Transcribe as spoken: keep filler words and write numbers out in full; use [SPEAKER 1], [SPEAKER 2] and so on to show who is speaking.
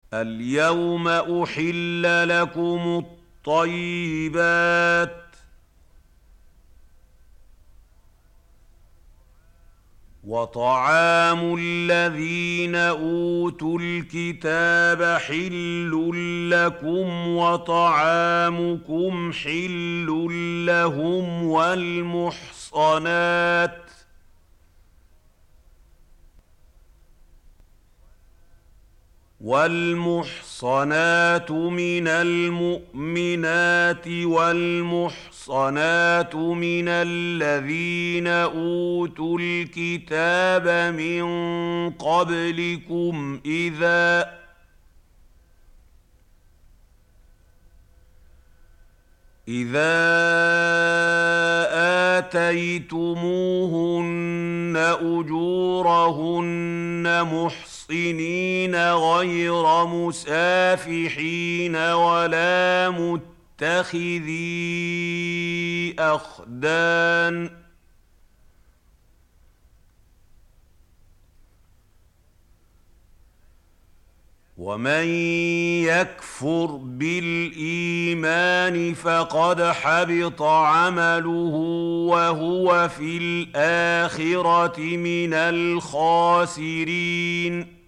[SPEAKER 1] اليوم أحل لكم الطيبات وطعام الذين أوتوا الكتاب حل لكم وطعامكم حل لهم والمحصنات والمحصنات من المؤمنات والمحصنات من الذين أوتوا الكتاب من قبلكم إذا إذا آتيتموهن أجورهن محصنين غير مسافحين ولا متخذي أخدان ومن يكفر بالإيمان فقد حبط عمله وهو في الآخرة من الخاسرين